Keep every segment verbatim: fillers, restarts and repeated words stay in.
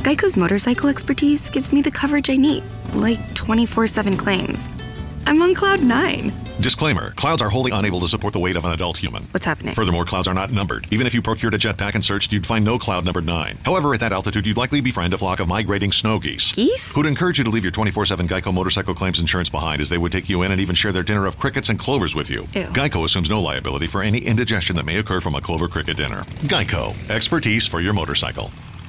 Geico's motorcycle expertise gives me the coverage I need, like twenty-four seven claims. I'm on cloud nine. Disclaimer, clouds are wholly unable to support the weight of an adult human. What's happening? Furthermore, clouds are not numbered. Even if you procured a jetpack and searched, you'd find no cloud numbered nine. However, at that altitude, you'd likely befriend a flock of migrating snow geese. Geese? Who'd encourage you to leave your twenty-four seven Geico motorcycle claims insurance behind, as they would take you in and even share their dinner of crickets and clovers with you. Ew. Geico assumes no liability for any indigestion that may occur from a clover cricket dinner. Geico. Expertise for your motorcycle.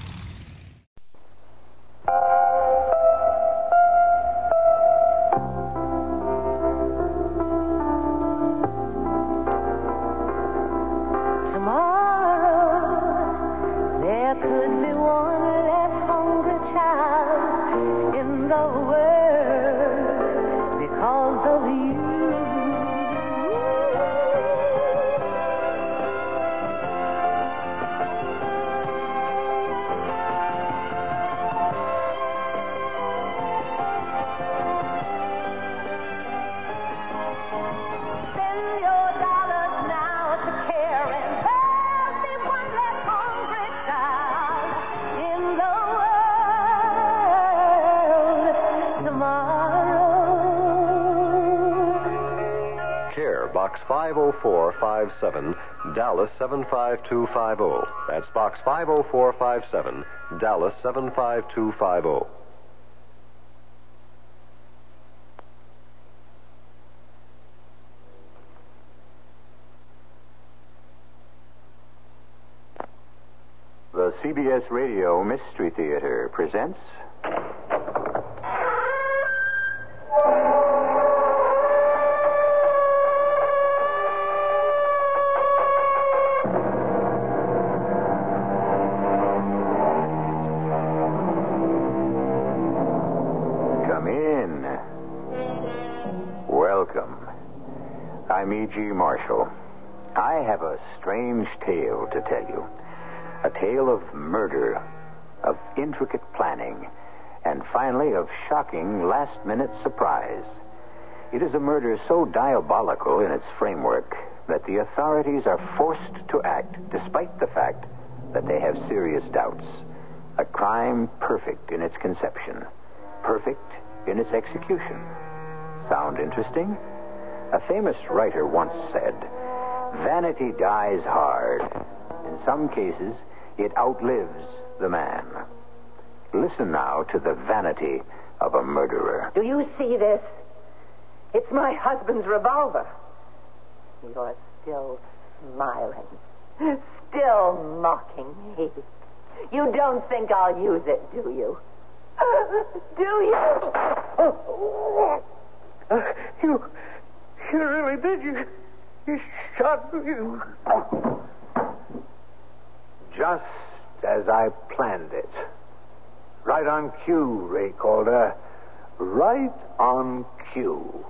Box five oh four five seven, Dallas seven five two five oh. That's Box five oh four five seven, Dallas seven five two five oh. The C B S Radio Mystery Theater presents... Come in. Welcome. I'm E G. Marshall. I have a strange tale to tell you. A tale of murder, of intricate planning, and finally of shocking last-minute surprise. It is a murder so diabolical in its framework that the authorities are forced to act despite the fact that they have serious doubts. A crime perfect in its conception, perfect in its execution. Sound interesting? A famous writer once said, "Vanity dies hard. In some cases, it outlives the man." Listen now to the vanity of a murderer. Do you see this? It's my husband's revolver. You're still smiling, still mocking me. You don't think I'll use it, do you? Do you? Uh, you, you really did. You, you shot me. Just as I planned it. Right on cue, Ray Calder. Right on cue.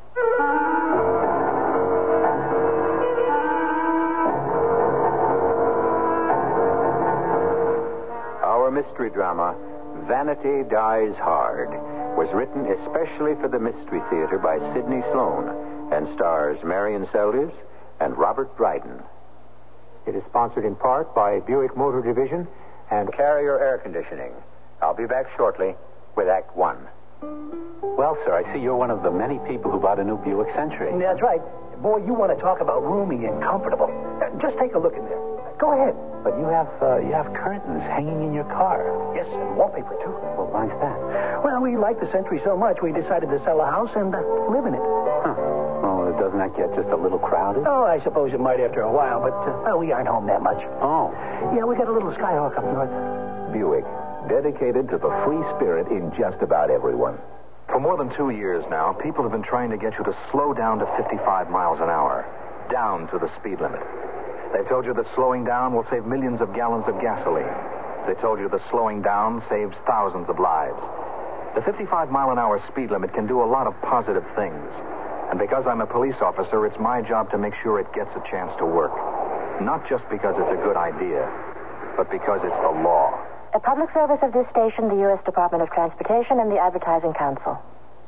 Our mystery drama, Vanity Dies Hard, was written especially for the Mystery Theater by Sidney Sloan and stars Marion Seldes and Robert Dryden. It is sponsored in part by Buick Motor Division and Carrier Air Conditioning. I'll be back shortly with Act One. Well, sir, I see you're one of the many people who bought a new Buick Century. That's right. Boy, you want to talk about roomy and comfortable. Uh, just take a look in there. Go ahead. But you have uh, you have curtains hanging in your car. Yes, and wallpaper, too. Well, why's that? Well, we like the Century so much, we decided to sell a house and uh, live in it. Huh. Well, doesn't that get just a little crowded? Oh, I suppose it might after a while, but, uh, well, we aren't home that much. Oh. Yeah, we got a little Skyhawk up north. Buick, dedicated to the free spirit in just about everyone. For more than two years now, people have been trying to get you to slow down to fifty-five miles an hour, down to the speed limit. They've told you that slowing down will save millions of gallons of gasoline. They told you that slowing down saves thousands of lives. The fifty-five mile an hour speed limit can do a lot of positive things. And because I'm a police officer, it's my job to make sure it gets a chance to work. Not just because it's a good idea, but because it's the law. A public service of this station, the U S Department of Transportation, and the Advertising Council.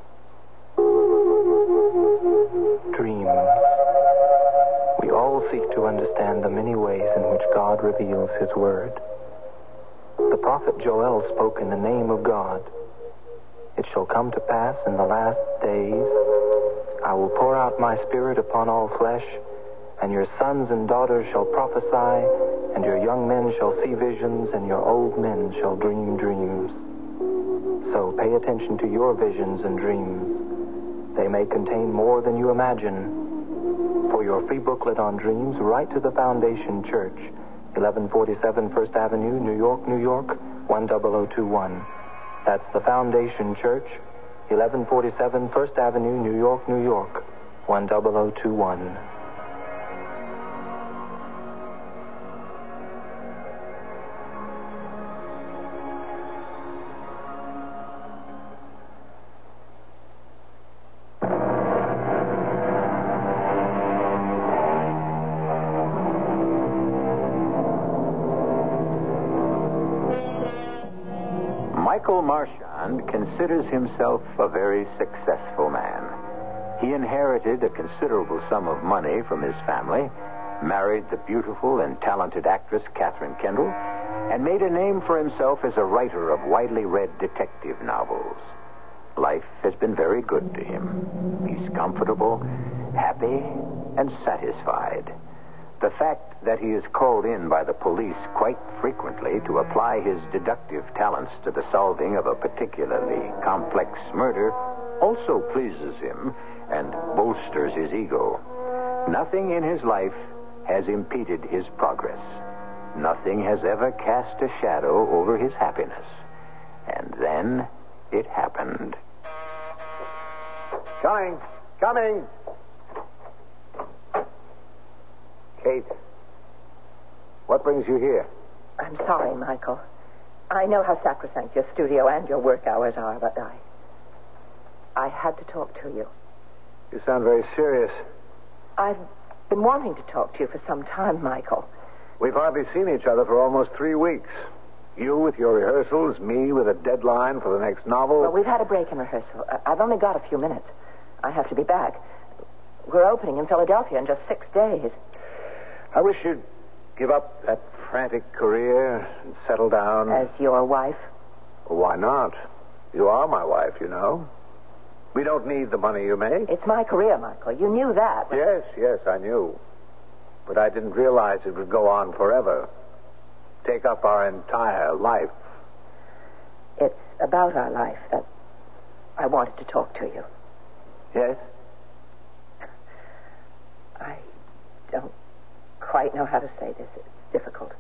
Dreams. We all seek to understand the many ways in which God reveals His Word. The prophet Joel spoke in the name of God. It shall come to pass in the last days, I will pour out my spirit upon all flesh, and your sons and daughters shall prophesy, and your young men shall see visions, and your old men shall dream dreams. So pay attention to your visions and dreams. They may contain more than you imagine. For your free booklet on dreams, write to the Foundation Church, eleven forty-seven First Avenue, New York, New York, one zero zero two one. That's the Foundation Church, eleven forty-seven First Avenue, New York, New York, one zero zero two one. Michael Marchand considers himself a very successful man. He inherited a considerable sum of money from his family, married the beautiful and talented actress Catherine Kendall, and made a name for himself as a writer of widely read detective novels. Life has been very good to him. He's comfortable, happy, and satisfied. The fact that he is called in by the police quite frequently to apply his deductive talents to the solving of a particularly complex murder also pleases him and bolsters his ego. Nothing in his life has impeded his progress. Nothing has ever cast a shadow over his happiness. And then it happened. Coming, coming. Kate, what brings you here? I'm sorry, Michael. I know how sacrosanct your studio and your work hours are, but I... I had to talk to you. You sound very serious. I've been wanting to talk to you for some time, Michael. We've hardly seen each other for almost three weeks. You with your rehearsals, me with a deadline for the next novel. Well, we've had a break in rehearsal. I've only got a few minutes. I have to be back. We're opening in Philadelphia in just six days. I wish you'd give up that frantic career and settle down. As your wife? Well, why not? You are my wife, you know. We don't need the money you make. It's my career, Michael. You knew that. Yes, yes, I knew. But I didn't realize it would go on forever. Take up our entire life. It's about our life that I wanted to talk to you. Yes? I don't quite know how to say this. It's difficult.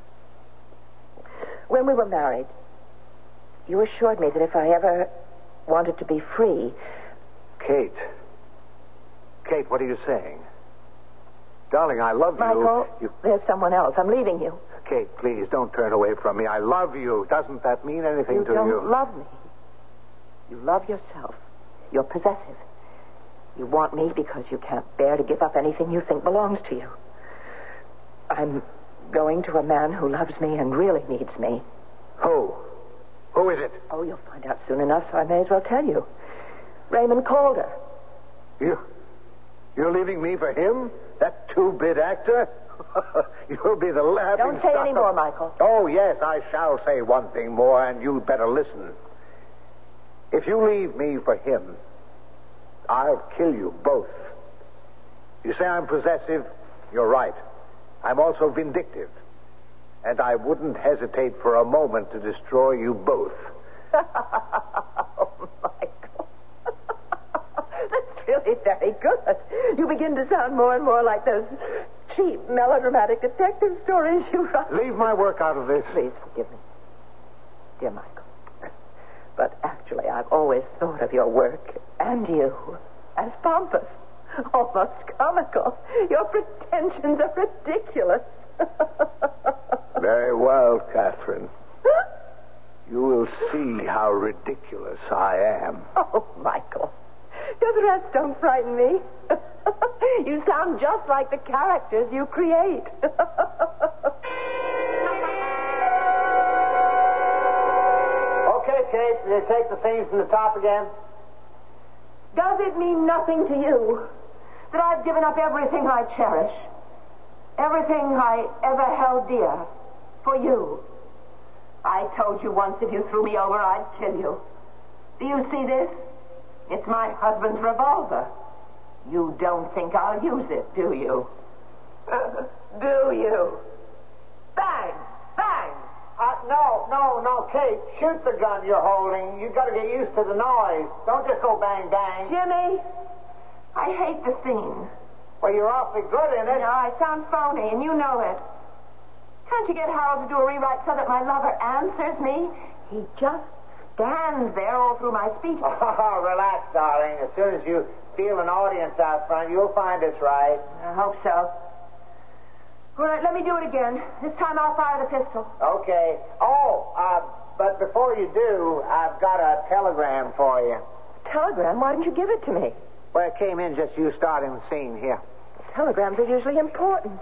When we were married, you assured me that if I ever wanted to be free... Kate. Kate, what are you saying? Darling, I love Michael, you. Michael, you... there's someone else. I'm leaving you. Kate, please, don't turn away from me. I love you. Doesn't that mean anything you to don't you? You don't love me. You love yourself. You're possessive. You want me because you can't bear to give up anything you think belongs to you. I'm going to a man who loves me and really needs me. Who? Who is it? Oh, you'll find out soon enough, so I may as well tell you. Raymond Calder. You... You're leaving me for him? That two-bit actor? You'll be the laughing Don't say stock any of... more, Michael. Oh, yes, I shall say one thing more, and you'd better listen. If you leave me for him, I'll kill you both. You say I'm possessive? You're right. I'm also vindictive. And I wouldn't hesitate for a moment to destroy you both. Oh, Michael. That's really very good. You begin to sound more and more like those cheap, melodramatic detective stories you write. Leave my work out of this. Please forgive me, dear Michael. But actually, I've always thought of your work and you as pompous, almost comical. Your pretensions are ridiculous. Very well, Catherine. You will see how ridiculous I am. Oh, Michael. Those rest don't frighten me. You sound just like the characters you create. Okay, Kate, you take the scene from the top again. Does it mean nothing to you that I've given up everything I cherish, everything I ever held dear, for you? I told you once if you threw me over, I'd kill you. Do you see this? It's my husband's revolver. You don't think I'll use it, do you? Do you? Bang! Bang! Uh, no, no, no, Kate. Shoot the gun you're holding. You got to get used to the noise. Don't just go bang, bang. Jimmy, I hate the scene. Well, you're awfully good in it. No, I sound phony, and you know it. Can't you get Harold to do a rewrite so that my lover answers me? He just stands there all through my speech. Oh, relax, darling. As soon as you feel an audience out front, you'll find it's right. I hope so. All right, let me do it again. This time I'll fire the pistol. Okay. Oh, uh, but before you do, I've got a telegram for you. Telegram? Why didn't you give it to me? Well, it came in just you starting the scene here. Telegrams are usually important.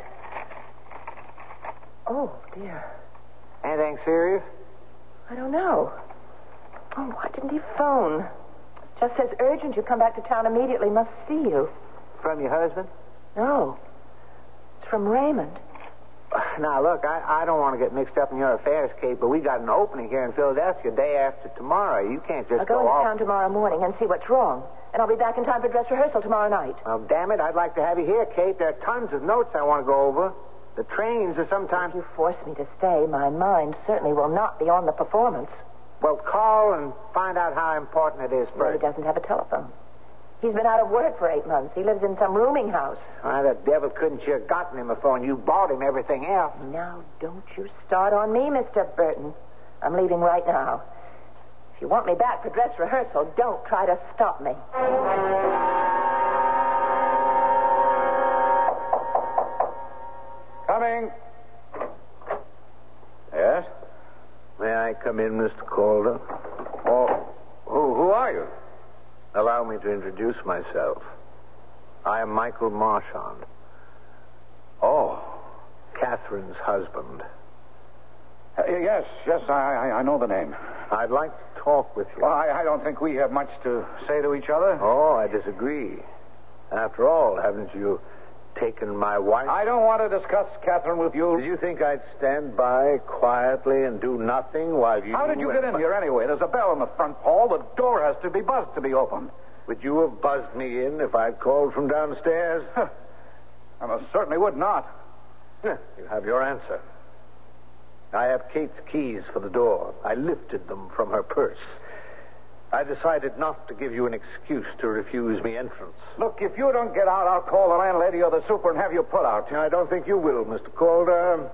Oh, dear. Anything serious? I don't know. Oh, why didn't he phone? Just says urgent. You come back to town immediately. Must see you. From your husband? No. It's from Raymond. Now, look, I, I don't want to get mixed up in your affairs, Kate, but we got an opening here in Philadelphia day after tomorrow. You can't just I'll go go into off. town tomorrow morning and see what's wrong. And I'll be back in time for dress rehearsal tomorrow night. Well, damn it, I'd like to have you here, Kate. There are tons of notes I want to go over. The trains are sometimes... If you force me to stay, my mind certainly will not be on the performance. Well, call and find out how important it is Well, first. he doesn't have a telephone. He's been out of work for eight months. He lives in some rooming house. Why, the devil couldn't you have gotten him a phone? You bought him everything else. Now, don't you start on me, Mister Burton. I'm leaving right now. If you want me back for dress rehearsal, don't try to stop me. Coming. Yes? May I come in, Mister Calder? Oh, who, who are you? Allow me to introduce myself. I am Michael Marchand. Oh. Catherine's husband. Uh, yes, yes, I, I know the name. I'd like to talk with you. Well, I, I don't think we have much to say to each other. Oh, I disagree. After all, haven't you taken my wife? I don't want to discuss Catherine with you. Did you think I'd stand by quietly and do nothing while you... How did you get in here anyway? There's a bell in the front hall. The door has to be buzzed to be opened. Would you have buzzed me in if I'd called from downstairs? I most certainly would not. You have your answer. I have Kate's keys for the door. I lifted them from her purse. I decided not to give you an excuse to refuse me entrance. Look, if you don't get out, I'll call the landlady or the super and have you put out. I don't think you will, Mister Calder.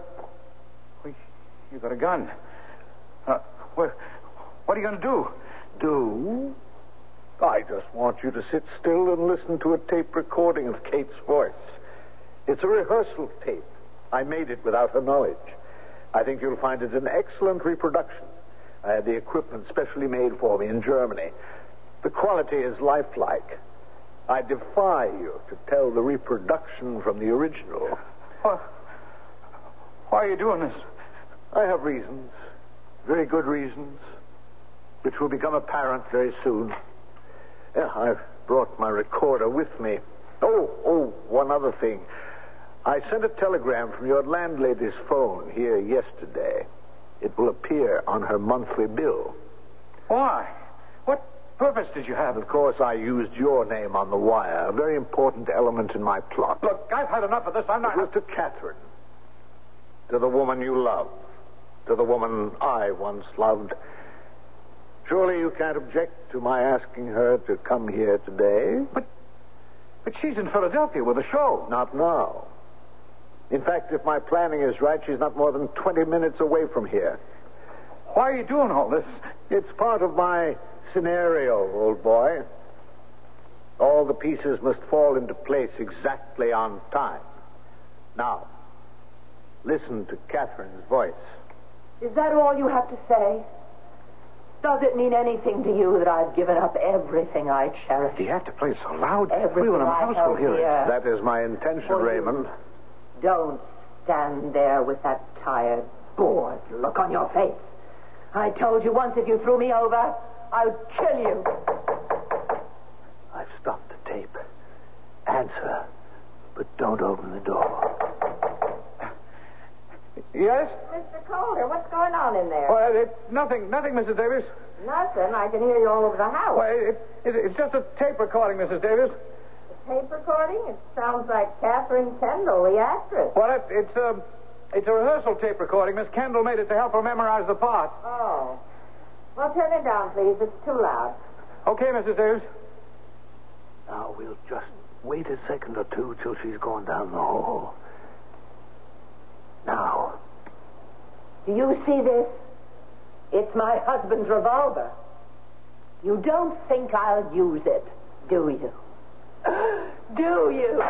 You got a gun. Uh, what, what are you going to do? Do? I just want you to sit still and listen to a tape recording of Kate's voice. It's a rehearsal tape. I made it without her knowledge. I think you'll find it an excellent reproduction. I had the equipment specially made for me in Germany. The quality is lifelike. I defy you to tell the reproduction from the original. What? Why are you doing this? I have reasons. Very good reasons. Which will become apparent very soon. Yeah, I've brought my recorder with me. Oh, oh, one other thing. I sent a telegram from your landlady's phone here yesterday. It will appear on her monthly bill. Why? What purpose did you have? Of course, I used your name on the wire, a very important element in my plot. Look, I've had enough of this. I'm not... It was to Catherine. To the woman you love. To the woman I once loved. Surely you can't object to my asking her to come here today? But, but she's in Philadelphia with a show. Not now. In fact, if my planning is right, she's not more than twenty minutes away from here. Why are you doing all this? It's part of my scenario, old boy. All the pieces must fall into place exactly on time. Now, listen to Catherine's voice. Is that all you have to say? Does it mean anything to you that I've given up everything I cherish? Do you have to play so loud? Everything Everyone in the I house held will hear dear. it. That is my intention, Will you? Raymond. Don't stand there with that tired, bored look on your face. I told you once if you threw me over, I'd kill you. I've stopped the tape. Answer, but don't open the door. Yes? Mister Calder, what's going on in there? Well, it's nothing, nothing, Missus Davis. Nothing. I can hear you all over the house. Well, it, it, it's just a tape recording, Missus Davis. Tape recording? It sounds like Catherine Kendall, the actress. Well, it, it's a, it's a rehearsal tape recording. Miss Kendall made it to help her memorize the part. Oh. Well, turn it down, please. It's too loud. Okay, Missus Davis. Now, we'll just wait a second or two till she's gone down the hall. Now. Do you see this? It's my husband's revolver. You don't think I'll use it, do you? Do you?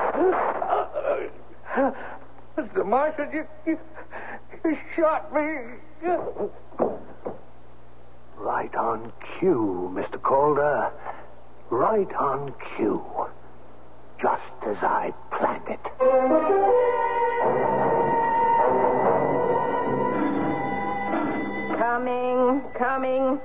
Mister Marshall, you, you, you shot me. Right on cue, Mister Calder. Right on cue. Just as I planned it. Coming, coming.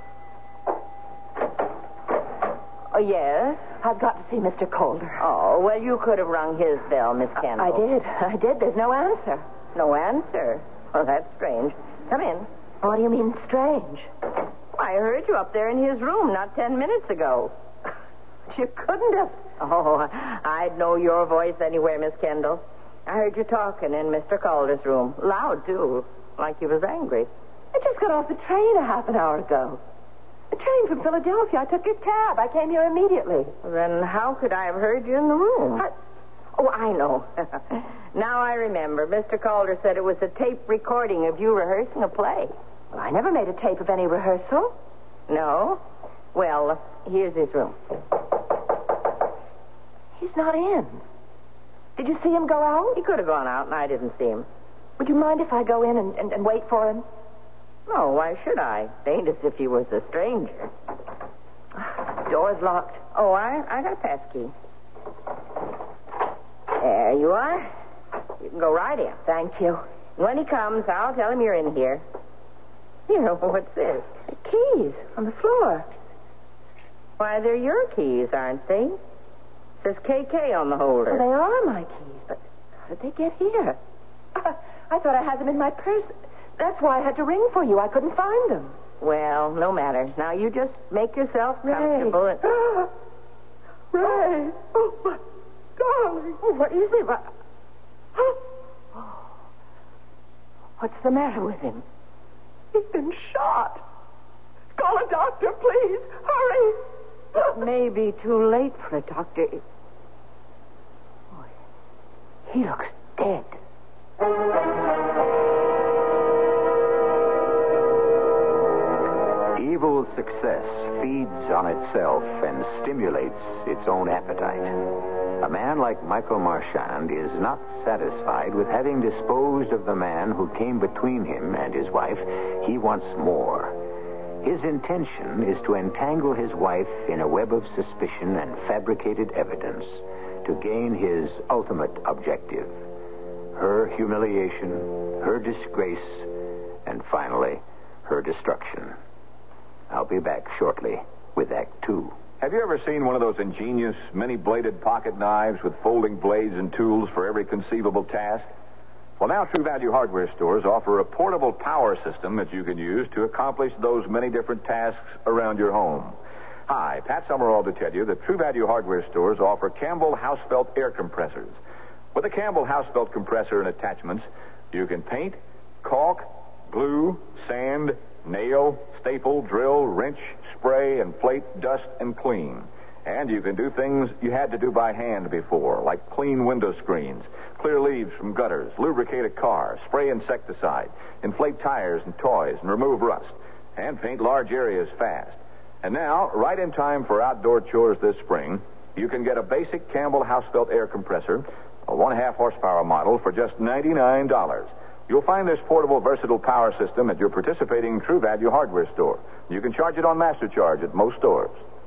Oh, yes? I've got to see Mister Calder. Oh, well, you could have rung his bell, Miss Kendall. I did. I did. There's no answer. No answer? Well, that's strange. Come in. What do you mean, strange? I heard you up there in his room not ten minutes ago. You couldn't have. Oh, I'd know your voice anywhere, Miss Kendall. I heard you talking in Mister Calder's room. Loud, too. Like you was angry. I just got off the train a half an hour ago. The train from Philadelphia. I took your cab. I came here immediately. Then how could I have heard you in the room? I... Oh, I know. Now I remember. Mister Calder said it was a tape recording of you rehearsing a play. Well, I never made a tape of any rehearsal. No? Well, here's his room. He's not in. Did you see him go out? He could have gone out, and I didn't see him. Would you mind if I go in and, and, and wait for him? No, why should I? It ain't as if he was a stranger. Door's locked. Oh, I, I got a pass key. There you are. You can go right in. Thank you. When he comes, I'll tell him you're in here. Here, what's this? The keys on the floor. Why, they're your keys, aren't they? It says K K on the holder. Well, they are my keys, but how did they get here? I, I thought I had them in my purse. That's why I had to ring for you. I couldn't find them. Well, no matter. Now, you just make yourself Ray. comfortable. And... Ray! Oh, my darling. Oh, what is it? What... Oh. What's the matter with him? He's been shot. Call a doctor, please. Hurry. It may be too late for a doctor. Oh, he looks dead. Evil success feeds on itself and stimulates its own appetite. A man like Michael Marchand is not satisfied with having disposed of the man who came between him and his wife. He wants more. His intention is to entangle his wife in a web of suspicion and fabricated evidence to gain his ultimate objective: her humiliation, her disgrace, and finally, her destruction. I'll be back shortly with Act Two. Have you ever seen one of those ingenious, many-bladed pocket knives with folding blades and tools for every conceivable task? Well, now True Value hardware stores offer a portable power system that you can use to accomplish those many different tasks around your home. Hi, Pat Summerall to tell you that True Value hardware stores offer Campbell Housefelt air compressors. With a Campbell Housefelt compressor and attachments, you can paint, caulk, glue, sand, nail, staple, drill, wrench, spray, inflate, dust, and clean. And you can do things you had to do by hand before, like clean window screens, clear leaves from gutters, lubricate a car, spray insecticide, inflate tires and toys, and remove rust, and paint large areas fast. And now, right in time for outdoor chores this spring, you can get a basic Campbell Housefelt air compressor, a one-half horsepower model, for just ninety-nine dollars. You'll find this portable, versatile power system at your participating True Value hardware store. You can charge it on MasterCharge at most stores.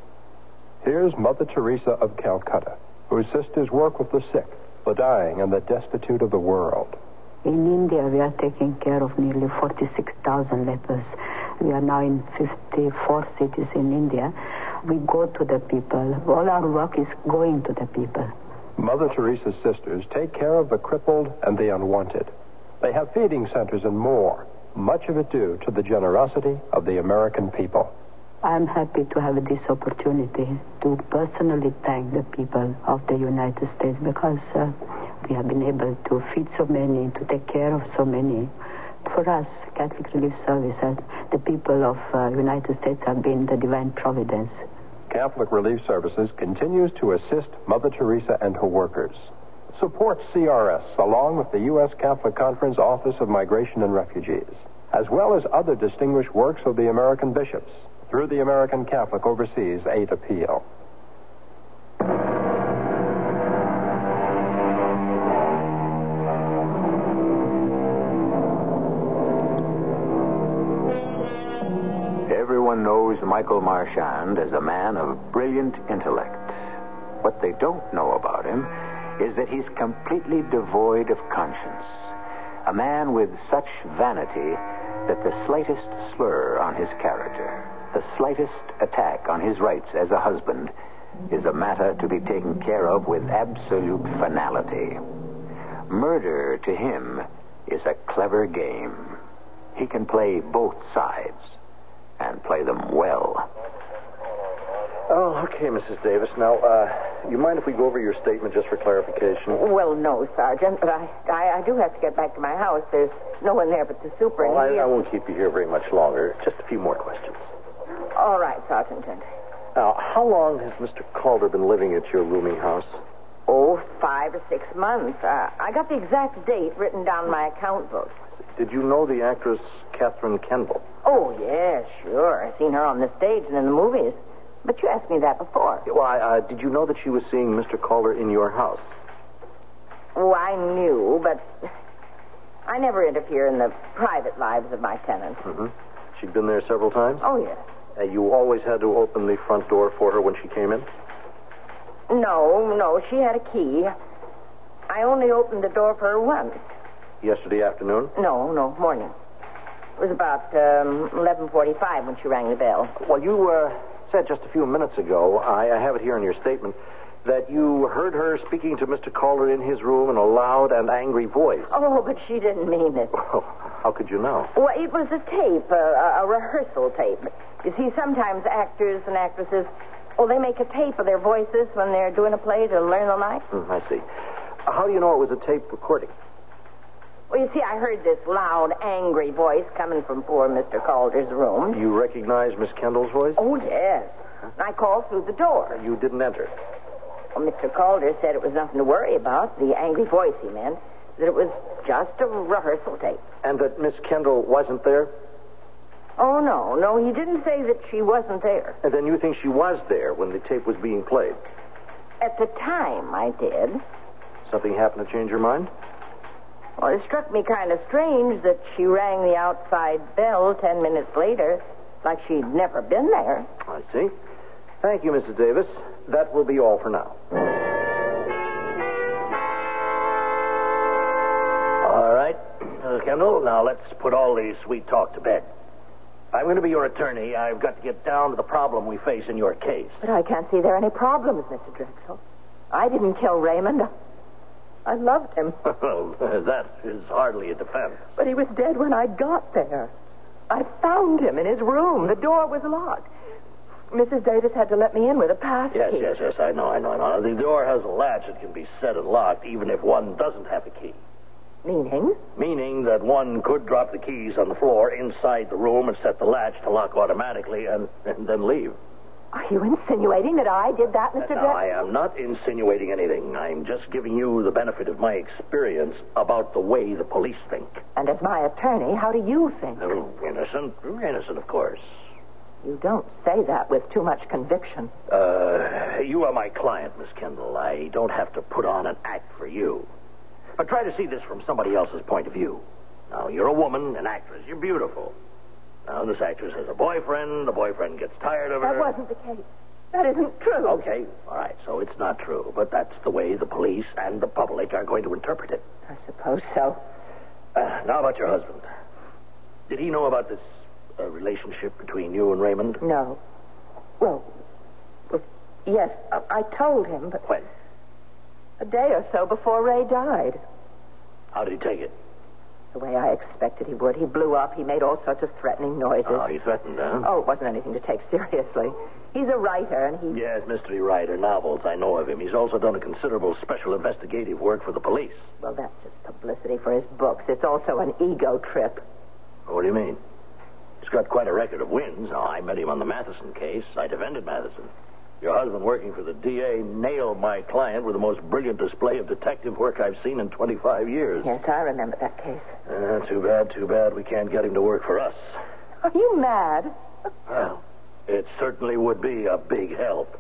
Here's Mother Teresa of Calcutta, whose sisters work with the sick, the dying, and the destitute of the world. In India, we are taking care of nearly forty-six thousand lepers. We are now in fifty-four cities in India. We go to the people. All our work is going to the people. Mother Teresa's sisters take care of the crippled and the unwanted. They have feeding centers and more, much of it due to the generosity of the American people. I'm happy to have this opportunity to personally thank the people of the United States because uh, we have been able to feed so many, to take care of so many. For us, Catholic Relief Service, uh, the people of the uh, United States have been the divine providence. Catholic Relief Services continues to assist Mother Teresa and her workers. Support C R S along with the U S Catholic Conference Office of Migration and Refugees, as well as other distinguished works of the American bishops through the American Catholic Overseas Aid Appeal. Everyone knows Michael Marchand as a man of brilliant intellect. What they don't know about him is that he's completely devoid of conscience. A man with such vanity that the slightest slur on his character, the slightest attack on his rights as a husband, is a matter to be taken care of with absolute finality. Murder, to him, is a clever game. He can play both sides, and play them well. Oh, okay, Missus Davis. Now, uh, you mind if we go over your statement just for clarification? Well, no, Sergeant, but I, I, I do have to get back to my house. There's no one there but the super. Well, I, I won't keep you here very much longer. Just a few more questions. All right, Sergeant. Now, how long has Mister Calder been living at your rooming house? Oh, five or six months. Uh, I got the exact date written down in my account book. Did you know the actress Catherine Kendall? Oh, yes, sure. I've seen her on the stage and in the movies. But you asked me that before. Well, uh, did you know that she was seeing Mister Calder in your house? Oh, I knew, but I never interfere in the private lives of my tenants. Mm-hmm. She'd been there several times? Oh, yes. Uh, you always had to open the front door for her when she came in? No, no, she had a key. I only opened the door for her once. Yesterday afternoon? No, no, morning. It was about um, eleven forty-five when she rang the bell. Well, you uh, said just a few minutes ago, I, I have it here in your statement, that you heard her speaking to Mister Calder in his room in a loud and angry voice. Oh, but she didn't mean it. Well, how could you know? Well, it was a tape, a, a rehearsal tape. You see, sometimes actors and actresses, well, they make a tape of their voices when they're doing a play to learn the lines. Mm, I see. Uh, how do you know it was a tape recording? Well, you see, I heard this loud, angry voice coming from poor Mister Calder's room. You recognize Miss Kendall's voice? Oh, yes. And I called through the door. You didn't enter? Well, Mister Calder said it was nothing to worry about, the angry voice, he meant, that it was just a rehearsal tape. And that Miss Kendall wasn't there? Oh, no, no, he didn't say that she wasn't there. And then you think she was there when the tape was being played? At the time, I did. Something happened to change your mind? Well, it struck me kind of strange that she rang the outside bell ten minutes later, like she'd never been there. I see. Thank you, Missus Davis. That will be all for now. All right, Missus Kendall, now let's put all these sweet talk to bed. I'm going to be your attorney. I've got to get down to the problem we face in your case. But I can't see there are any problems, Mister Drexel. I didn't kill Raymond. I loved him. Well, that is hardly a defense. But he was dead when I got there. I found him in his room. The door was locked. Missus Davis had to let me in with a pass Yes, key. yes, yes, I know, I know, I know. The door has a latch that can be set and locked even if one doesn't have a key. Meaning? Meaning that one could drop the keys on the floor inside the room and set the latch to lock automatically and, and then leave. Are you insinuating that I did that, Mister No, Drexel? I am not insinuating anything. I'm just giving you the benefit of my experience about the way the police think. And as my attorney, how do you think? Oh, innocent. Innocent, of course. You don't say that with too much conviction. Uh, you are my client, Miss Kendall. I don't have to put on an act for you. But try to see this from somebody else's point of view. Now, you're a woman, an actress. You're beautiful. Now, this actress has a boyfriend. The boyfriend gets tired of her. That wasn't the case. That isn't true. Okay, all right, so it's not true. But that's the way the police and the public are going to interpret it. I suppose so. Uh, now about your husband. Did he know about this uh, relationship between you and Raymond? No. Well, well yes, I, I told him, but... When? A day or so before Ray died. How did he take it? The way I expected he would. He blew up. He made all sorts of threatening noises. Oh, he threatened, huh? Oh, it wasn't anything to take seriously. He's a writer, and he... Yes, mystery writer, novels. I know of him. He's also done a considerable special investigative work for the police. Well, that's just publicity for his books. It's also an ego trip. What do you mean? He's got quite a record of wins. Oh, I met him on the Matheson case. I defended Matheson. Your husband working for the D A nailed my client with the most brilliant display of detective work I've seen in twenty-five years. Yes, I remember that case. Uh, too bad, too bad we can't get him to work for us. Are you mad? Well, it certainly would be a big help.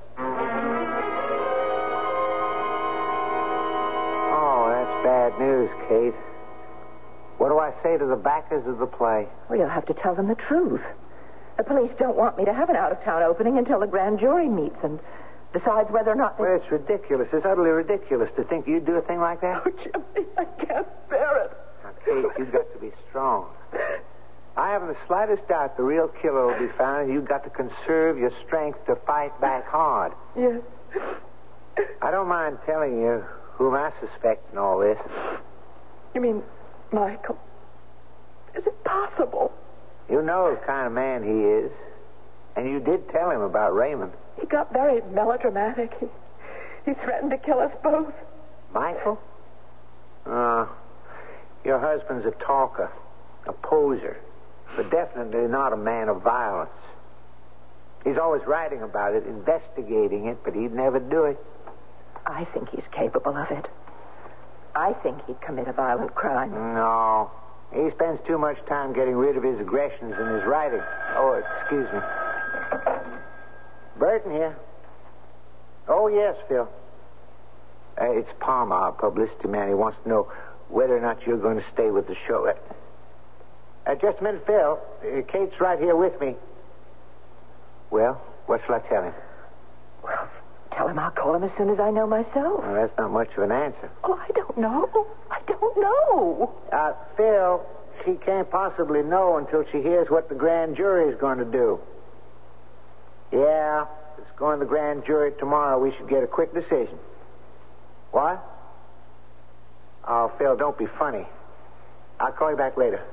Oh, that's bad news, Kate. What do I say to the backers of the play? Well, you'll have to tell them the truth. The police don't want me to have an out-of-town opening until the grand jury meets and decides whether or not they... Well, it's ridiculous. It's utterly ridiculous to think you'd do a thing like that. Oh, Jimmy, I can't bear it. Now, Kate, you've got to be strong. I haven't the slightest doubt the real killer will be found, and you've got to conserve your strength to fight back hard. Yes. I don't mind telling you whom I suspect in all this. You mean Michael? Is it possible? You know the kind of man he is. And you did tell him about Raymond. He got very melodramatic. He, he threatened to kill us both. Michael? Uh, your husband's a talker, a poser, but definitely not a man of violence. He's always writing about it, investigating it, but he'd never do it. I think he's capable of it. I think he'd commit a violent crime. No. He spends too much time getting rid of his aggressions in his writing. Oh, excuse me. Burton here. Oh, yes, Phil. Uh, it's Palmer, our publicity man. He wants to know whether or not you're going to stay with the show. Uh, uh, just a minute, Phil. Uh, Kate's right here with me. Well, what shall I tell him? Well, tell him I'll call him as soon as I know myself. Well, that's not much of an answer. Oh, I don't know. I don't know. Uh, Phil, she can't possibly know until she hears what the grand jury is going to do. Yeah, it's going to the grand jury tomorrow. We should get a quick decision. What? Oh, Phil, don't be funny. I'll call you back later.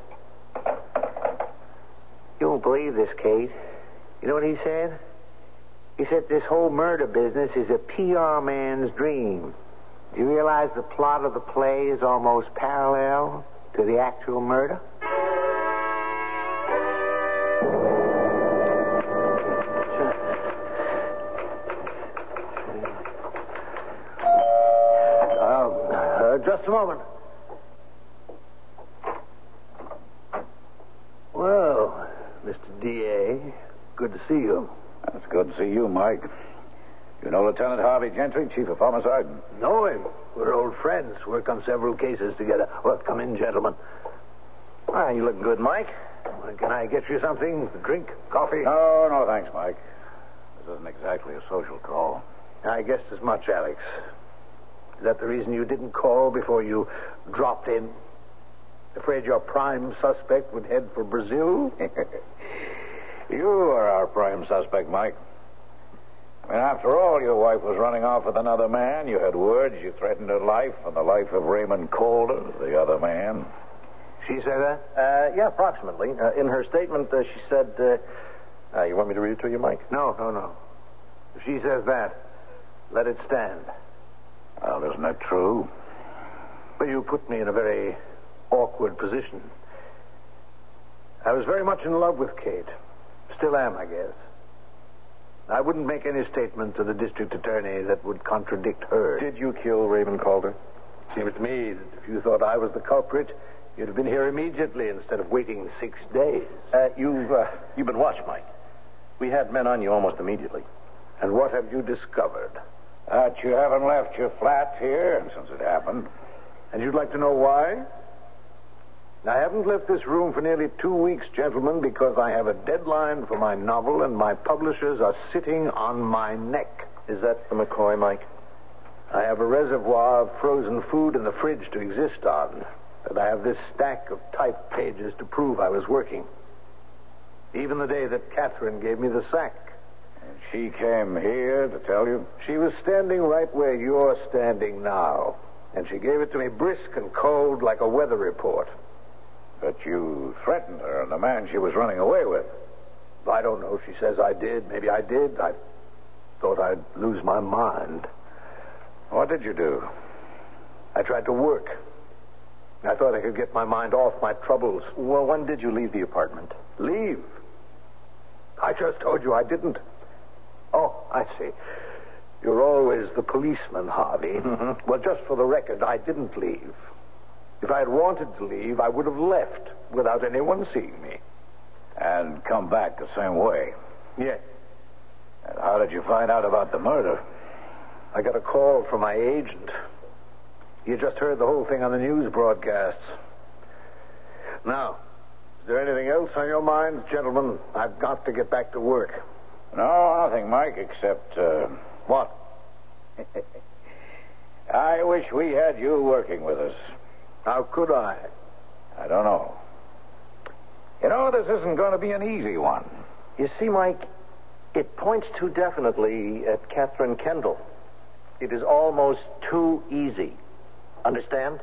You won't believe this, Kate. You know what he said? He said this whole murder business is a P R man's dream. Do you realize the plot of the play is almost parallel to the actual murder? Uh, just a moment. Well, Mister D A, good to see you. It's good to see you, Mike. You know Lieutenant Harvey Gentry, Chief of Homicide? Know him. We're old friends. Work on several cases together. Well, come in, gentlemen. Ah, you look good, Mike. Well, can I get you something? A drink? Coffee? No, no, thanks, Mike. This isn't exactly a social call. I guessed as much, Alex. Is that the reason you didn't call before you dropped in? Afraid your prime suspect would head for Brazil? You are our prime suspect, Mike. I mean, after all, your wife was running off with another man. You had words. You threatened her life and the life of Raymond Calder, the other man. She said that? Uh, yeah, approximately. Uh, in her statement, uh, she said... Uh, uh, you want me to read it to you, Mike? No, no, no. If she says that, let it stand. Well, isn't that true? Well, you put me in a very awkward position. I was very much in love with Kate. Still am, I guess. I wouldn't make any statement to the district attorney that would contradict her. Did you kill Raymond Calder? Seems to me that if you thought I was the culprit, you'd have been here immediately instead of waiting six days. Uh, you've, uh, you've been watched, Mike. We had men on you almost immediately. And what have you discovered? That you haven't left your flat here since it happened. And you'd like to know why? I haven't left this room for nearly two weeks, gentlemen, because I have a deadline for my novel and my publishers are sitting on my neck. Is that the McCoy, Mike? I have a reservoir of frozen food in the fridge to exist on, and I have this stack of typed pages to prove I was working. Even the day that Catherine gave me the sack. And she came here to tell you? She was standing right where you're standing now, and she gave it to me brisk and cold like a weather report. But you threatened her and the man she was running away with. I don't know. She says I did. Maybe I did. I thought I'd lose my mind. What did you do? I tried to work. I thought I could get my mind off my troubles. Well, when did you leave the apartment? Leave? I just told you I didn't. Oh, I see. You're always the policeman, Harvey. Mm-hmm. Well, just for the record, I didn't leave. If I had wanted to leave, I would have left without anyone seeing me. And come back the same way? Yes. And how did you find out about the murder? I got a call from my agent. You just heard the whole thing on the news broadcasts. Now, is there anything else on your minds, gentlemen? I've got to get back to work. No, nothing, Mike, except, uh... What? I wish we had you working with us. How could I? I don't know. You know, this isn't going to be an easy one. You see, Mike, it points too definitely at Catherine Kendall. It is almost too easy. Understand?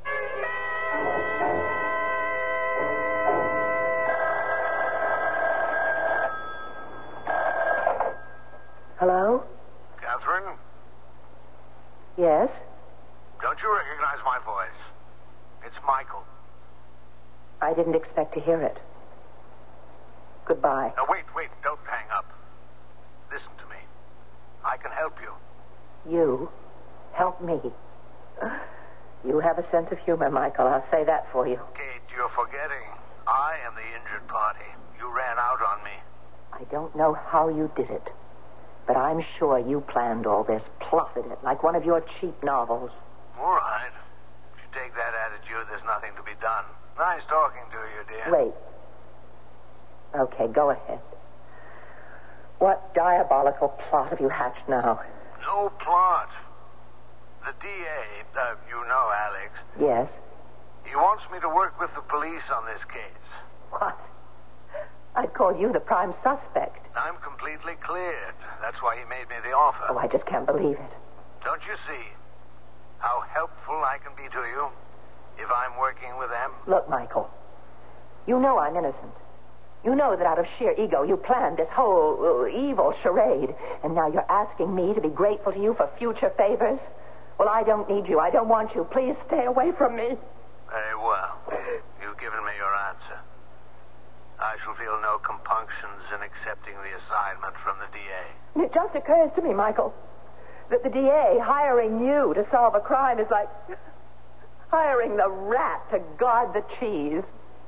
Hello? Catherine? Yes? Don't you recognize my voice? It's Michael. I didn't expect to hear it. Goodbye. Now, wait, wait. Don't hang up. Listen to me. I can help you. You help me. You have a sense of humor, Michael. I'll say that for you. Kate, you're forgetting. I am the injured party. You ran out on me. I don't know how you did it, but I'm sure you planned all this, plotted it, like one of your cheap novels. All right. If you take that attitude, there's nothing to be done. Nice talking to you, dear. Wait. Okay, go ahead. What diabolical plot have you hatched now? No plot. The D A, uh, you know Alex. Yes? He wants me to work with the police on this case. What? I'd call you the prime suspect. I'm completely cleared. That's why he made me the offer. Oh, I just can't believe it. Don't you see how helpful I can be to you if I'm working with them? Look, Michael, you know I'm innocent. You know that out of sheer ego you planned this whole uh, evil charade, and now you're asking me to be grateful to you for future favors? Well, I don't need you. I don't want you. Please stay away from me. Very well. You've given me your answer. I shall feel no compunctions in accepting the assignment from the D A. It just occurs to me, Michael, that the D A hiring you to solve a crime is like hiring the rat to guard the cheese.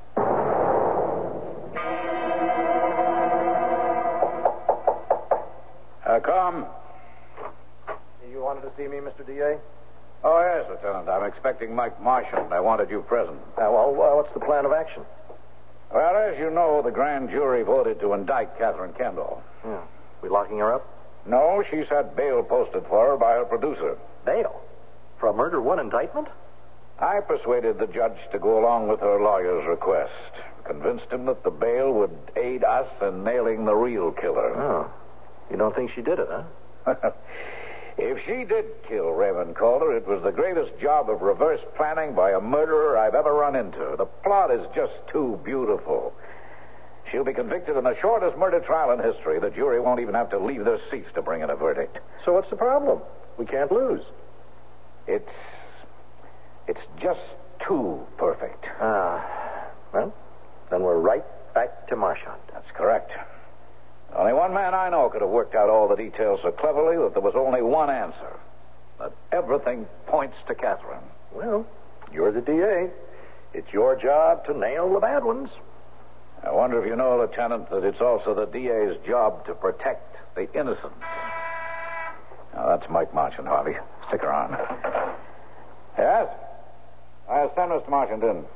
Uh, come. You wanted to see me, Mister D A? Oh, yes, Lieutenant. I'm expecting Mike Marshall. I wanted you present. Uh, well, uh, what's the plan of action? Well, as you know, the grand jury voted to indict Catherine Kendall. Yeah. We locking her up? No, she's had bail posted for her by her producer. Bail? For a murder one indictment? I persuaded the judge to go along with her lawyer's request. Convinced him that the bail would aid us in nailing the real killer. Oh. You don't think she did it, huh? If she did kill Raymond Calder, it was the greatest job of reverse planning by a murderer I've ever run into. The plot is just too beautiful. She'll be convicted in the shortest murder trial in history. The jury won't even have to leave their seats to bring in a verdict. So what's the problem? We can't lose. It's... it's just too perfect. Ah, well, then we're right back to Marchand. That's correct. Only one man I know could have worked out all the details so cleverly that there was only one answer. That everything points to Catherine. Well, you're the D A. It's your job to nail the bad ones. I wonder if you know, Lieutenant, that it's also the D A's job to protect the innocent. Now, that's Mike Marchand, Harvey. Stick around. Yes? I'll send Mister Marchand in.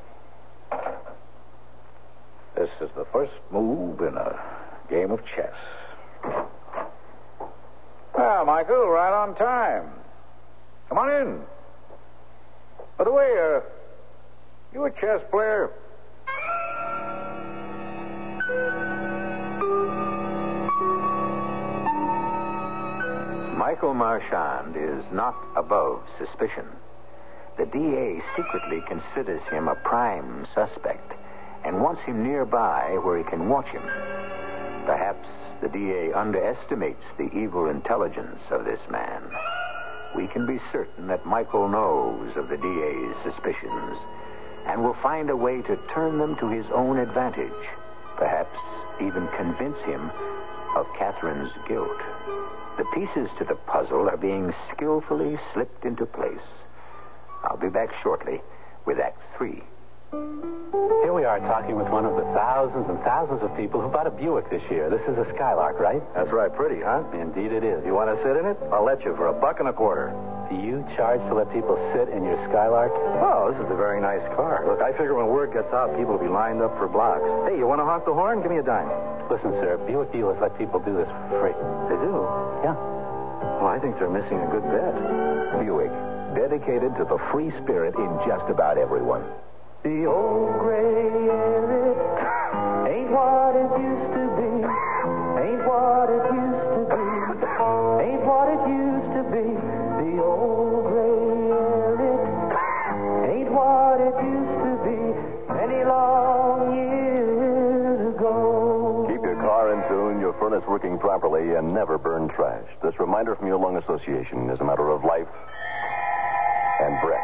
This is the first move in a game of chess. Well, Michael, right on time. Come on in. By the way, uh, you a chess player? Michael Marchand is not above suspicion. The D A secretly considers him a prime suspect and wants him nearby where he can watch him. Perhaps the D A underestimates the evil intelligence of this man. We can be certain that Michael knows of the D A's suspicions and will find a way to turn them to his own advantage, perhaps even convince him of Catherine's guilt. The pieces to the puzzle are being skillfully slipped into place. I'll be back shortly with Act Three. Here we are talking with one of the thousands and thousands of people who bought a Buick this year. This is a Skylark, right? That's right. Pretty, huh? Indeed it is. You want to sit in it? I'll let you for a buck and a quarter. Do you charge to let people sit in your Skylark? Oh, this is a very nice car. Look, I figure when word gets out, people will be lined up for blocks. Hey, you want to honk the horn? Give me a dime. Listen, sir, Buick dealers let people do this for free. They do? Yeah. Well, I think they're missing a good bet. Buick, dedicated to the free spirit in just about everyone. The old gray area ain't what it used to be. Ain't what it used to be. Ain't what it used to be. The old gray area ain't what it used to be many long years ago. Keep your car in tune, your furnace working properly, and never burn trash. This reminder from your lung association is a matter of life and breath.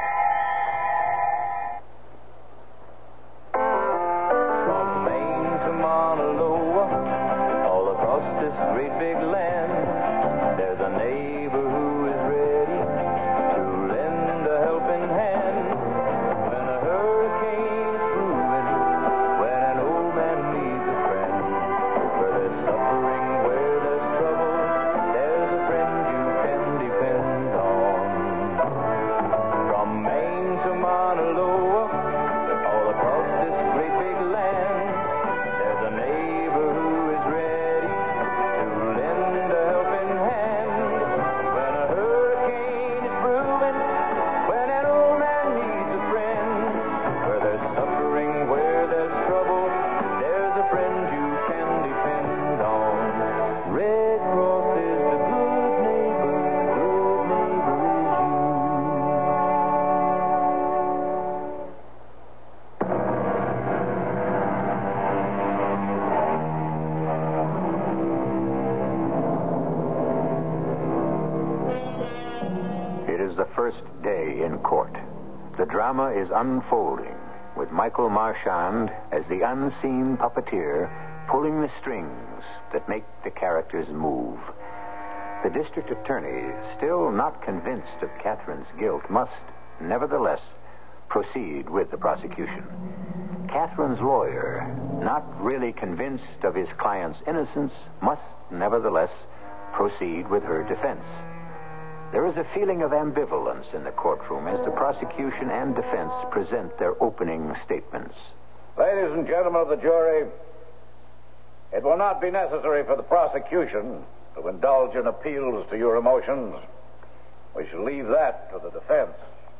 First day in court. The drama is unfolding with Michael Marchand as the unseen puppeteer pulling the strings that make the characters move. The district attorney, still not convinced of Catherine's guilt, must nevertheless proceed with the prosecution. Catherine's lawyer, not really convinced of his client's innocence, must nevertheless proceed with her defense. There is a feeling of ambivalence in the courtroom as the prosecution and defense present their opening statements. Ladies and gentlemen of the jury, it will not be necessary for the prosecution to indulge in appeals to your emotions. We shall leave that to the defense.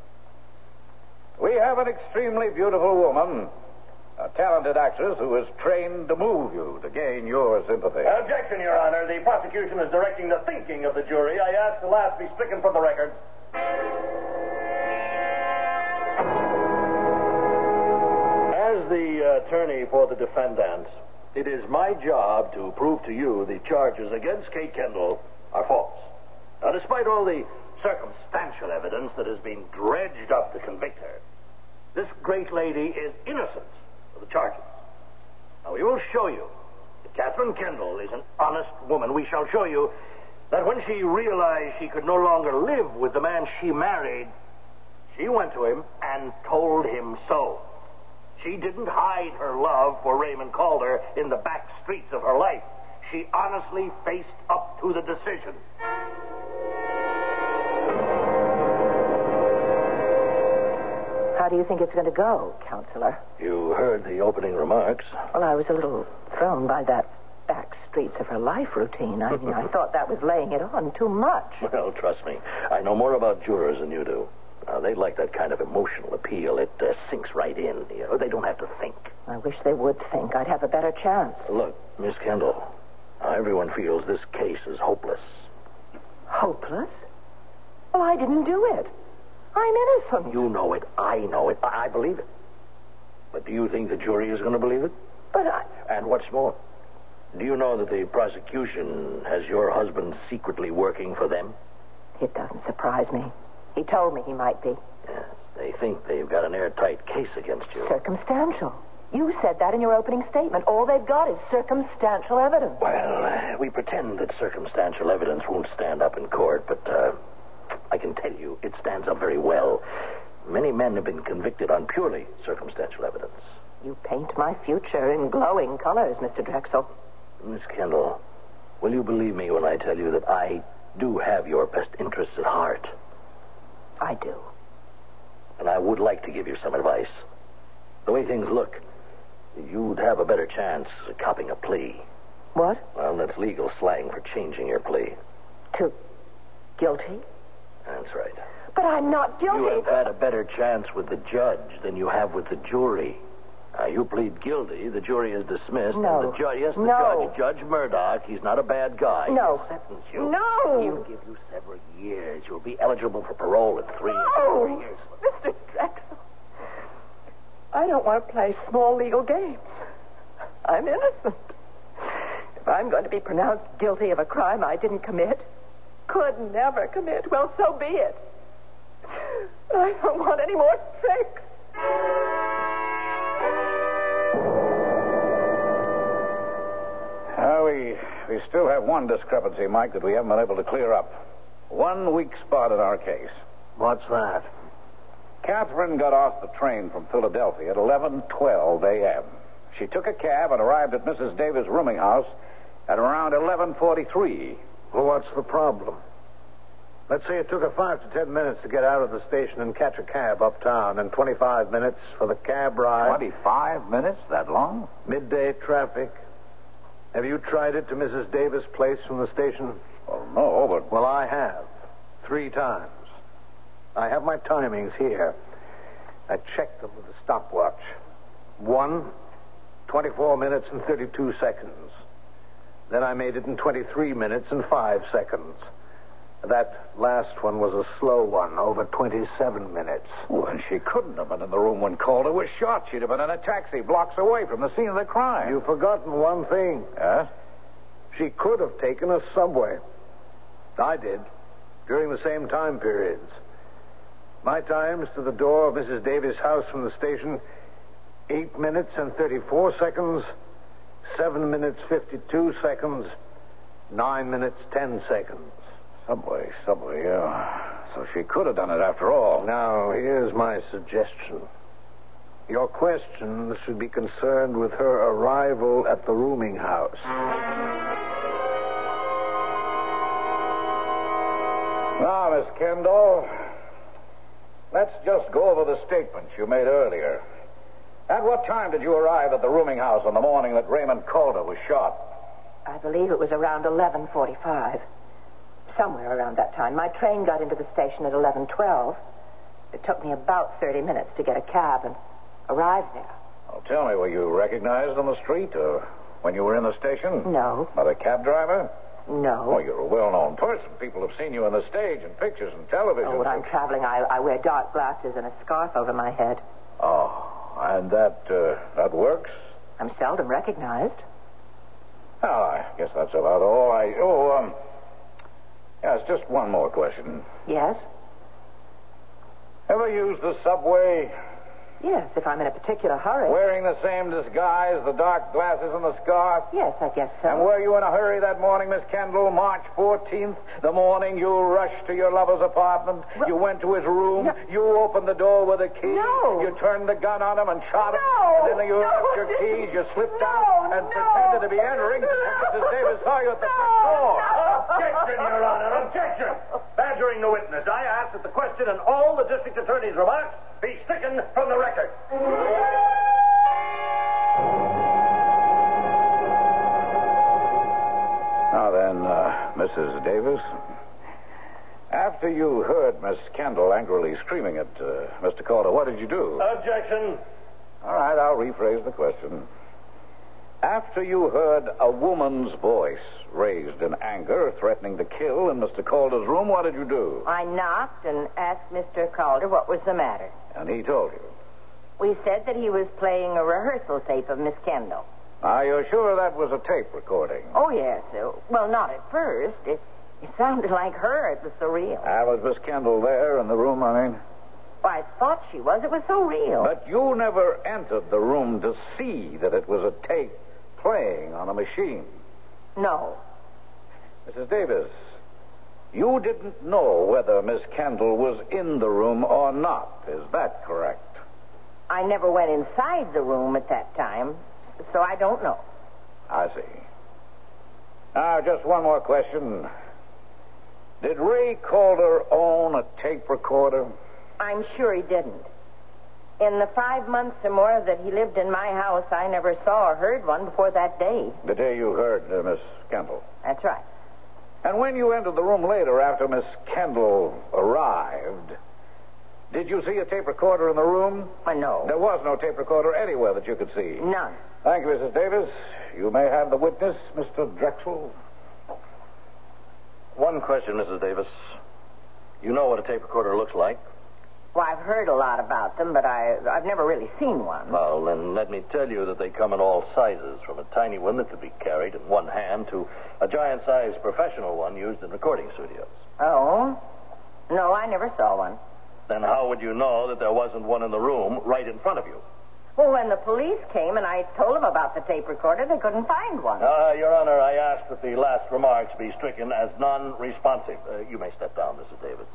We have an extremely beautiful woman, a talented actress who is trained to move you, to gain your sympathy. Objection, Your Honor. The prosecution is directing the thinking of the jury. I ask the last be stricken from the record. As the attorney for the defendant, it is my job to prove to you the charges against Kate Kendall are false. Now, despite all the circumstantial evidence that has been dredged up to convict her, this great lady is innocent of the charges. Now, we will show you that Catherine Kendall is an honest woman. We shall show you that when she realized she could no longer live with the man she married, she went to him and told him so. She didn't hide her love for Raymond Calder in the back streets of her life. She honestly faced up to the decision. How do you think it's going to go, Counselor? You heard the opening remarks. Well, I was a little thrown by that back streets of her life routine. I, I thought that was laying it on too much. Well, trust me, I know more about jurors than you do. Uh, they like that kind of emotional appeal. It uh, sinks right in. You know, they don't have to think. I wish they would think. I'd have a better chance. Look, Miss Kendall, uh, everyone feels this case is hopeless. Hopeless? Well, I didn't do it. I'm innocent. You know it. I know it. I, I believe it. But do you think the jury is going to believe it? But I... And what's more, do you know that the prosecution has your husband secretly working for them? It doesn't surprise me. He told me he might be. Yes, they think they've got an airtight case against you. Circumstantial. You said that in your opening statement. All they've got is circumstantial evidence. Well, uh, we pretend that circumstantial evidence won't stand up in court, but uh, I can tell you it stands up very well. Many men have been convicted on purely circumstantial evidence. You paint my future in glowing colors, Mister Drexel. Miss Kendall, will you believe me when I tell you that I do have your best interests at heart? I do. And I would like to give you some advice. The way things look, you'd have a better chance of copping a plea. What? Well, that's legal slang for changing your plea. To guilty? That's right. But I'm not guilty. You have had a better chance with the judge than you have with the jury. Uh, you plead guilty, the jury is dismissed, No. and the judge, yes, the No. judge, Judge Murdoch, he's not a bad guy. No. He'll sentence you. No. He'll give you several years. You'll be eligible for parole in three, No. three years. Mister Drexel, I don't want to play small legal games. I'm innocent. If I'm going to be pronounced guilty of a crime I didn't commit, could never commit, well, so be it. But I don't want any more tricks. Uh, we, we still have one discrepancy, Mike, that we haven't been able to clear up. One weak spot in our case. What's that? Catherine got off the train from Philadelphia at eleven twelve a.m. She took a cab and arrived at Missus Davis' rooming house at around eleven forty-three. Well, what's the problem? Let's say it took her five to ten minutes to get out of the station and catch a cab uptown, and twenty-five minutes for the cab ride. twenty-five minutes? That long? Midday traffic. Have you tried it to Missus Davis' place from the station? Well, no, but... Well, I have. Three times. I have my timings here. I checked them with a stopwatch. One, twenty-four minutes and thirty-two seconds. Then I made it in twenty-three minutes and five seconds. That last one was a slow one, over twenty-seven minutes. Well, she couldn't have been in the room when Calder was shot. She'd have been in a taxi blocks away from the scene of the crime. You've forgotten one thing. Huh? She could have taken a subway. I did, during the same time periods. My times to the door of Missus Davis' house from the station, eight minutes and thirty-four seconds, seven minutes, fifty-two seconds, nine minutes, ten seconds. Subway, subway, yeah. So she could have done it after all. Now, here's my suggestion. Your questions should be concerned with her arrival at the rooming house. Now, Miss Kendall, let's just go over the statements you made earlier. At what time did you arrive at the rooming house on the morning that Raymond Calder was shot? I believe it was around eleven forty-five. Somewhere around that time. My train got into the station at eleven twelve. It took me about thirty minutes to get a cab and arrive there. Well, tell me, were you recognized on the street or when you were in the station? No. By the cab driver? No. Oh, you're a well-known person. People have seen you on the stage and pictures and television. Oh, when I'm traveling, I, I wear dark glasses and a scarf over my head. Oh, and that, uh, that works? I'm seldom recognized. Well, I guess that's about all. I, oh, um... Yes, just one more question. Yes? Ever use the subway? Yes, if I'm in a particular hurry. Wearing the same disguise, the dark glasses and the scarf? Yes, I guess so. And were you in a hurry that morning, Miss Kendall, March fourteenth, the morning you rushed to your lover's apartment? Ru- you went to his room, no. You opened the door with a key, no. You turned the gun on him and shot him, no. and then you no. left your keys, you slipped no. out and no. pretended to be entering, no. and Missus Davis saw you at the no. front door. No. Objection, Your Honor, objection! Badgering the witness, I ask that the question and all the district attorney's remarks be stricken from the record. Now then, uh, Missus Davis, after you heard Miss Kendall angrily screaming at uh, Mister Calder, what did you do? Objection. All right, I'll rephrase the question. After you heard a woman's voice raised in anger, threatening to kill in Mister Calder's room, what did you do? I knocked and asked Mister Calder what was the matter. And he told you. We said that he was playing a rehearsal tape of Miss Kendall. Are you sure that was a tape recording? Oh, yes. Uh, well, not at first. It, it sounded like her. It was so real. Ah, was Miss Kendall there in the room, I mean? Well, I thought she was. It was so real. But you never entered the room to see that it was a tape playing on a machine. No. Missus Davis, you didn't know whether Miss Kendall was in the room or not. Is that correct? I never went inside the room at that time, so I don't know. I see. Now, just one more question. Did Ray Calder own a tape recorder? I'm sure he didn't. In the five months or more that he lived in my house, I never saw or heard one before that day. The day you heard uh, Miss Kendall? That's right. And when you entered the room later after Miss Kendall arrived, did you see a tape recorder in the room? Uh, no. There was no tape recorder anywhere that you could see? None. Thank you, Missus Davis. You may have the witness, Mister Drexel. One question, Missus Davis. You know what a tape recorder looks like? Well, I've heard a lot about them, but I, I've never really seen one. Well, then let me tell you that they come in all sizes, from a tiny one that could be carried in one hand to a giant-sized professional one used in recording studios. Oh? No, I never saw one. Then how would you know that there wasn't one in the room right in front of you? Well, when the police came and I told them about the tape recorder, they couldn't find one. Uh, Your Honor, I ask that the last remarks be stricken as non-responsive. Uh, you may step down, Missus Davis.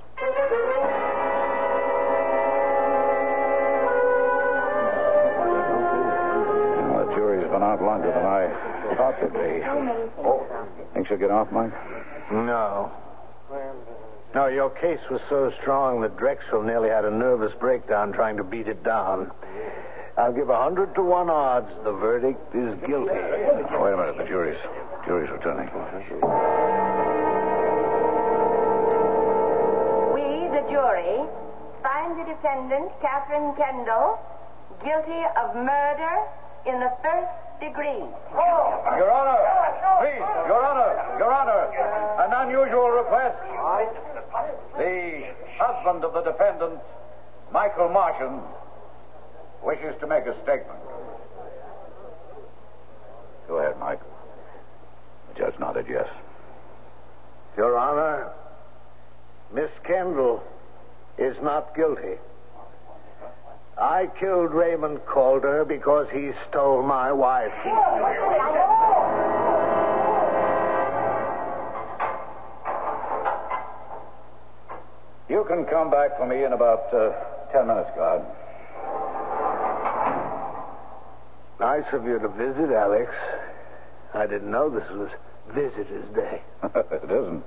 Well, the jury's been out longer than I thought they'd be. Oh, think she'll get off, Mike? No. No, your case was so strong that Drexel nearly had a nervous breakdown trying to beat it down. I'll give a hundred to one odds the verdict is guilty. Oh, wait a minute. The jury's, jury's returning. We, the jury, find the defendant, Catherine Kendall, guilty of murder in the first degree. Your Honor, please, Your Honor, Your Honor, an unusual request. The husband of the defendant, Michael Martian, wishes to make a statement. Go ahead, Mike. The judge nodded yes. Your Honor, Miss Kendall is not guilty. I killed Raymond Calder because he stole my wife. You can come back for me in about uh, ten minutes, guard. Nice of you to visit, Alex. I didn't know this was Visitor's Day. It isn't.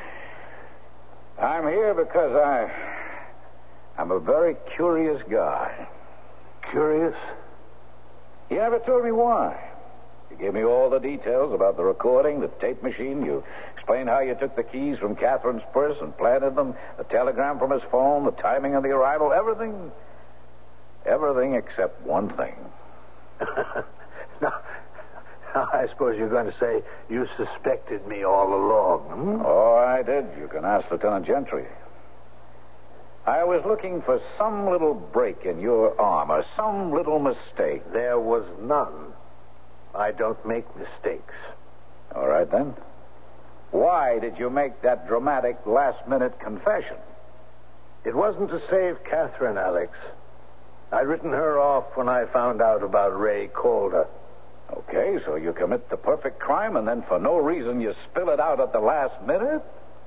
I'm here because I... I'm a very curious guy. Curious? You never told me why. You gave me all the details about the recording, the tape machine. You explained how you took the keys from Catherine's purse and planted them, the telegram from his phone, the timing of the arrival, everything. Everything except one thing. now, now, I suppose you're going to say you suspected me all along. Hmm? Oh, I did. You can ask Lieutenant Gentry. I was looking for some little break in your armor, some little mistake. There was none. I don't make mistakes. All right, then. Why did you make that dramatic last-minute confession? It wasn't to save Catherine, Alex. I'd written her off when I found out about Ray Calder. Okay, so you commit the perfect crime and then for no reason you spill it out at the last minute?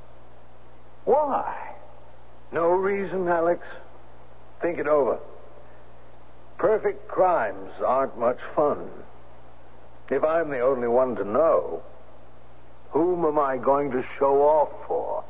Why? No reason, Alex. Think it over. Perfect crimes aren't much fun. If I'm the only one to know, whom am I going to show off for?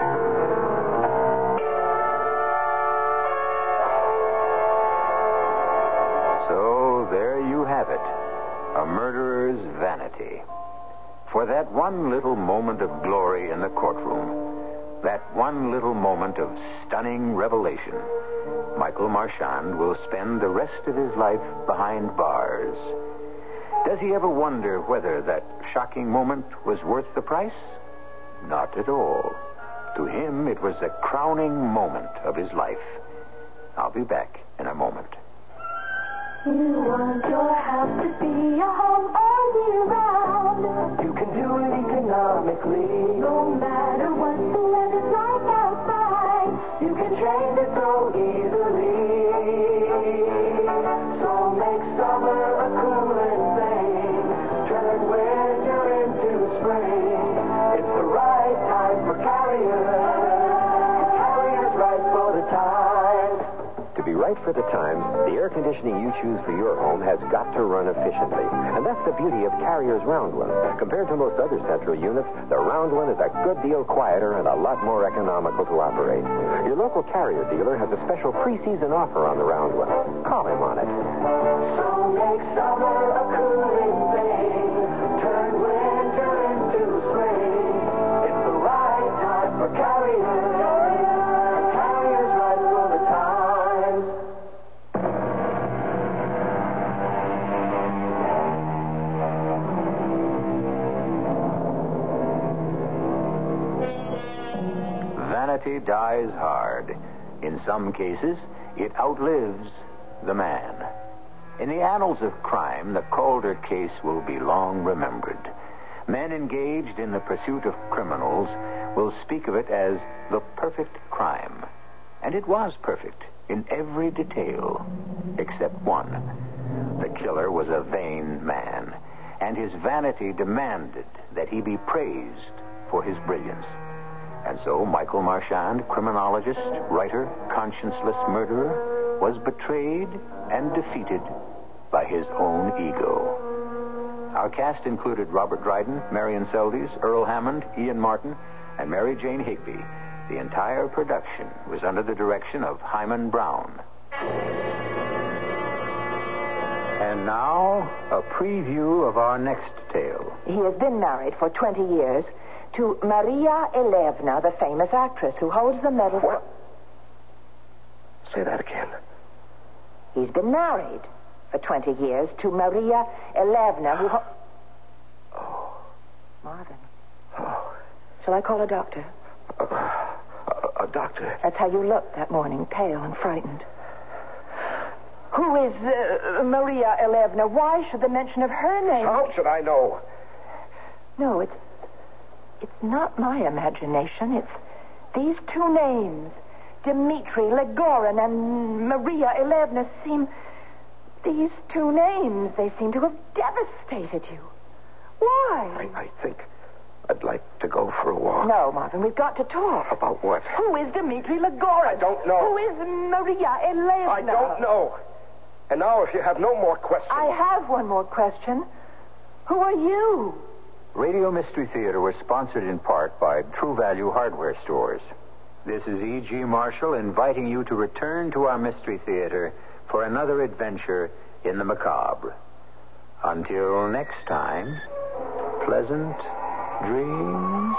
So there you have it. A murderer's vanity. For that one little moment of glory in the courtroom, that one little moment of stunning revelation, Michael Marchand will spend the rest of his life behind bars. Does he ever wonder whether that shocking moment was worth the price? Not at all. To him, it was the crowning moment of his life. I'll be back in a moment. You want your house to be a home all year round. You can do it economically. No matter what the weather's like outside, You can change it so easily. So make summer a cooling thing. Turn winter into spring. It's the right time for Carrier. Carrier's right for the times. To be right for the times, the air conditioning you choose for your home has got to run efficiently. And that's the beauty of Carrier's Round One. Compared to most other central units, the Round One is a good deal quieter and a lot more economical to operate. Your local Carrier dealer has a special pre-season offer on the Round One. Call him on it. So make summer a cooling thing. Turn winter into spring. It's the right time for Carrier. Carrier's right for the times. Vanity dies hard. In some cases, it outlives the man. In the annals of crime, the Calder case will be long remembered. Men engaged in the pursuit of criminals will speak of it as the perfect crime. And it was perfect in every detail, except one. The killer was a vain man, and his vanity demanded that he be praised for his brilliance. And so Michael Marchand, criminologist, writer, conscienceless murderer, was betrayed and defeated by his own ego. Our cast included Robert Dryden, Marion Seldes, Earl Hammond, Ian Martin, and Mary Jane Higby. The entire production was under the direction of Hyman Brown. And now, a preview of our next tale. He has been married for twenty years to Maria Elevna, the famous actress who holds the medal. What? Say that again. He's been married for twenty years to Maria Elevna, who... Ho- oh. Marvin. Oh. Shall I call a doctor? Uh, a, a doctor? That's how you looked that morning, pale and frightened. Who is uh, Maria Elevna? Why should the mention of her name... How should I know? No, it's... It's not my imagination. It's these two names. Dmitri Legorin and Maria Elevna seem... These two names, they seem to have devastated you. Why? I, I think I'd like to go for a walk. No, Marvin, we've got to talk. About what? Who is Dmitri Legorin? I don't know. Who is Maria Elevna? I don't know. And now, if you have no more questions... I have one more question. Who are you? Radio Mystery Theater was sponsored in part by True Value Hardware Stores. This is E G. Marshall inviting you to return to our Mystery Theater for another adventure in the macabre. Until next time, pleasant dreams.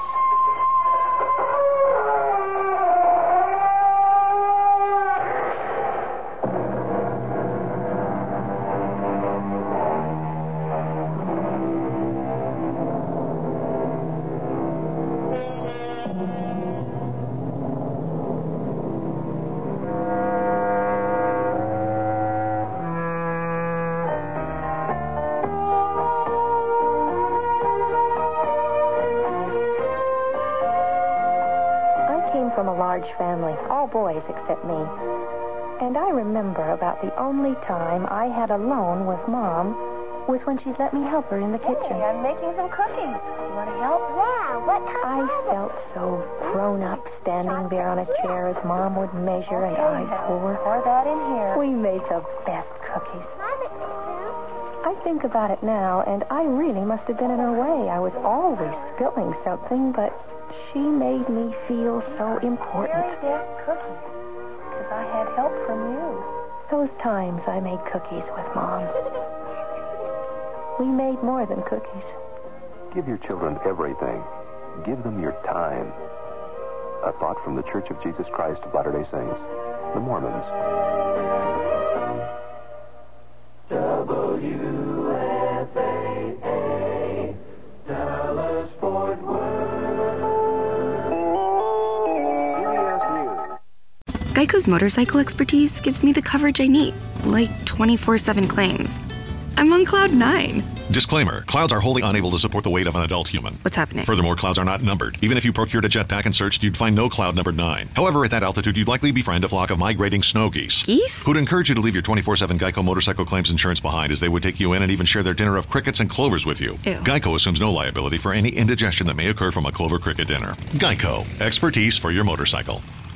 Family, all boys except me. And I remember about the only time I had alone with Mom was when she let me help her in the kitchen. Hey, I'm making some cookies. You want to help? Yeah, what kind I felt so grown up standing there on a chair as Mom would measure and I pour. Pour that in here. We made the best cookies. I think about it now, and I really must have been in her way. I was always spilling something, but she made me feel so important. Very best cookies, because I had help from you. Those times I made cookies with Mom. We made more than cookies. Give your children everything. Give them your time. A thought from the Church of Jesus Christ of Latter-day Saints, the Mormons. W F A A, Dallas Fort Worth. Geico's motorcycle expertise gives me the coverage I need, like twenty-four seven claims. I'm on cloud nine. Disclaimer, clouds are wholly unable to support the weight of an adult human. What's happening? Furthermore, clouds are not numbered. Even if you procured a jetpack and searched, you'd find no cloud numbered nine. However, at that altitude, you'd likely befriend a flock of migrating snow geese. Geese? Who'd encourage you to leave your twenty-four seven Geico motorcycle claims insurance behind, as they would take you in and even share their dinner of crickets and clovers with you. Ew. Geico assumes no liability for any indigestion that may occur from a clover cricket dinner. Geico, expertise for your motorcycle.